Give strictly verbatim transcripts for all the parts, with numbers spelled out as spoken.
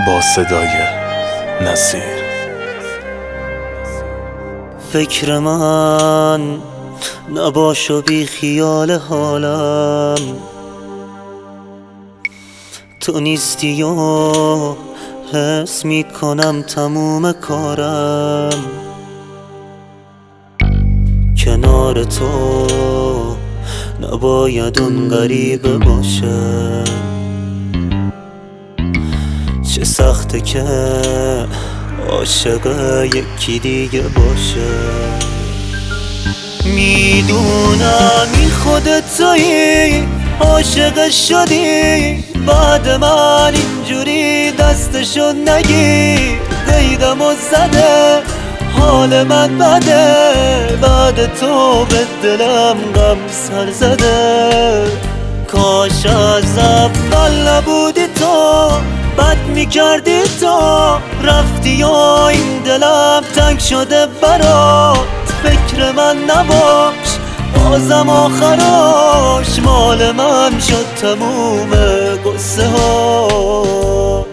با صدای نصیر. فکر من نباش و بی خیال حالم، تو نیستی و حس میکنم تموم کارم. کنار تو نباید اون غریبه باشه، چه سخته که عاشق یکی دیگه باشه. میدونم این خودت تویی، عاشق شدی بعد من اینجوری دستشو نگیر. دیدم و زده حال من بده، بعد تو به دلم غم سر زده. کاش از اول نبودی تو، بد میکردی تو، رفتی و این دلم تنگ شده برات. فکر من نباش بازم آخراش، مال من شد تموم قصه هاش.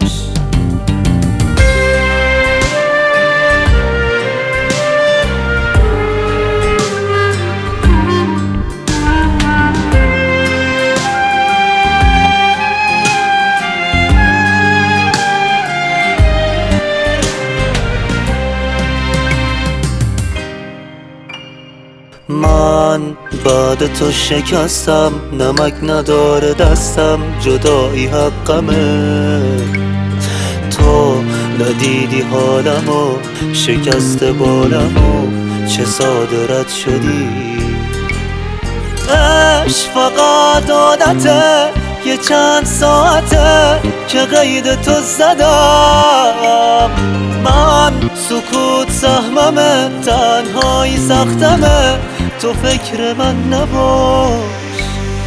من بعد تو شکستم، نمک نداره دستم، جدایی حقمه. تو ندیدی حالمو، شکست بالمو، چه ساده رد شدی. عشق فقط عادته، یه چند ساعته که قید تو زدم. من سکوت سهممه، تنهایی سختمه، تو فکر من نباش.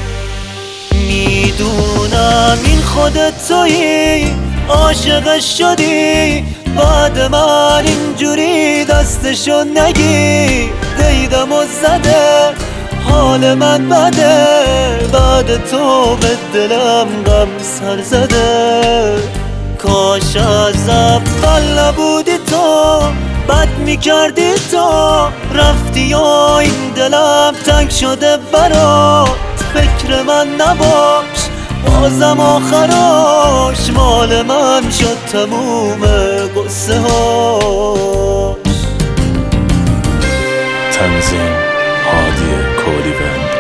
میدونم این خودت تویی، عاشق شدی بعد من اینجوری دستشو نگیر. دیدم و زده حال من بده، بعد تو به دلم غم سر زده. کاش از اول نبودی تو، بد میکردی تو، رفتی و این دلم تنگ شده برات. فکر من نباش بازم آخراش، مال من شد تموم قصه هاش. تنظیم هادی کولیون.